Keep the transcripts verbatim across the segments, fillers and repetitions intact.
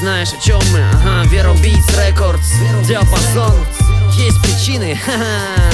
знаешь, о чем мы? Ага, Vero Beats Records, диапазон, есть причины. Ха-ха.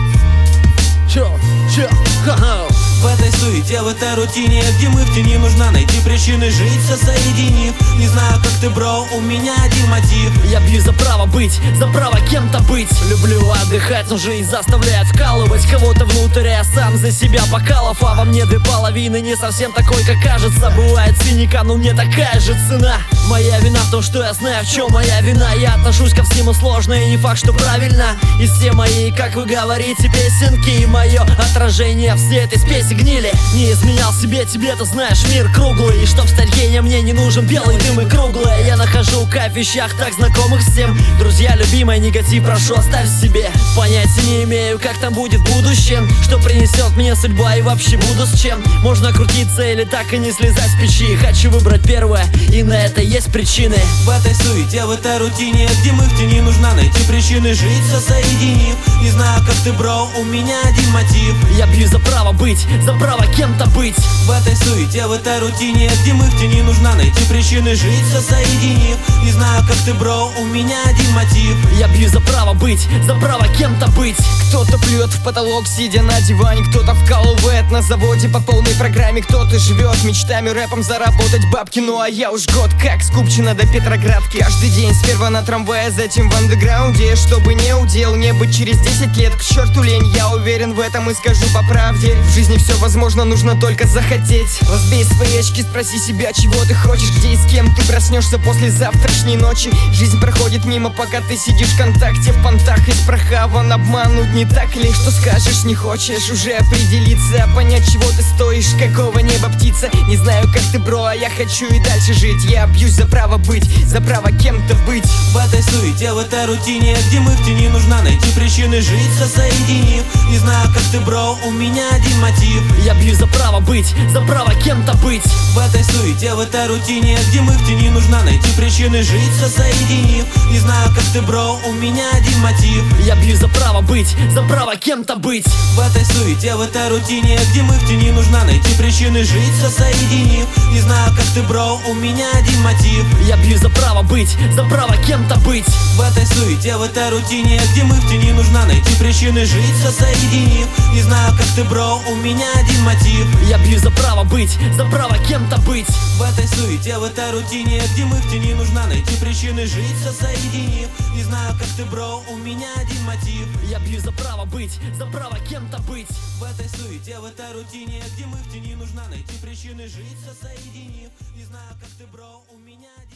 Чё, чё, ха-ха. В этой суете, в этой рутине, где мы в тени, нужно найти причины жить, все соединив. Не знаю, как ты, бро, у меня один мотив. Я бью за право быть, за право кем-то быть. Люблю отдыхать, но жизнь заставляет вкалывать кого-то внутрь, я сам за себя покалов. А во мне две половины, не совсем такой, как кажется. Бывает циника, но мне такая же цена. Моя вина в том, что я знаю, в чем моя вина. Я отношусь ко всему сложно, и не факт, что правильно. И все мои, как вы говорите, песенки, и мое отражение всей этой спеси гнили. Не изменял себе, тебе-то знаешь, мир круглый. И чтоб стать гением, мне не нужен белый дым и круглое. Я нахожу кайф в вещах, так знакомых всем. Друзья, любимые, негатив прошу оставь себе. Понятия не имею, как там будет в будущем, что принесет мне судьба и вообще буду с чем. Можно крутиться или так и не слезать с печи. Хочу выбрать первое, и на это есть причины. В этой суете, в этой рутине, где мы в тени, нужно найти причины жить, все соединив. Не знаю, как ты, бро, у меня один мотив. Я бью за право быть, за право кем-то быть. В этой суете, в этой рутине, где мы в тени, нужно найти причины жить, все соединив. Не знаю, как ты, бро, у меня один мотив. Я бью за право быть, за право кем-то быть. Кто-то плюет в потолок, сидя на диване, кто-то вкалывает на заводе по полной программе, кто-то живет мечтами, рэпом заработать бабки. Ну а я уж год как с Купчино до Петроградки. Каждый день сперва на трамвае, затем в андеграунде. Чтобы не удел, не быть через десять лет. К черту лень, я уверен в этом и скажу по правде. В жизни все возможно, нужно только захотеть. Разбей свои очки, спроси себя, чего ты хочешь, где и с кем ты проснешься после завтрашней ночи. Жизнь проходит мимо, пока ты сидишь в контакте, в понтах из праха вон обмануть, не так ли? Что скажешь, не хочешь уже определиться, понять, чего ты стоишь, какого неба птица. Не знаю, как ты, бро, а я хочу и дальше жить. Я бьюсь за право быть, за право кем-то быть. В этой суете, в этой рутине, где мы в тени, нужно найти причины жить, все соединив. Не знаю, как ты, бро, у меня один мотив. Я бью за право быть, за право кем-то быть. В этой суете, в этой рутине, где мы в тени, нужно найти причины жить, все соединив. Не знаю, как ты, бро, у меня один мотив. Я бью за право быть, за право кем-то быть. В этой суете, в этой рутине, где мы в тени, нужно найти причины жить, все соединив. Не знаю, как ты, бро, у меня один мотив. Я бью за право быть, за право кем-то быть. В этой суете, в этой рутине, где мы в тени, нужно найти причины жить, все соединив. Не знаю, как ты, бро, у меня один мотив. Я бью за право быть, за право кем-то быть. В этой суете, в этой рутине, где мы в тени, нужно найти причины жить, все соединив. Не знаю, как ты, бро, у меня один мотив. Я бью за право быть, за право кем-то быть. В этой суете, в этой рутине, где мы в тени, нужно найти причины жить, все соединив. Не знаю, как ты, бро, у меня один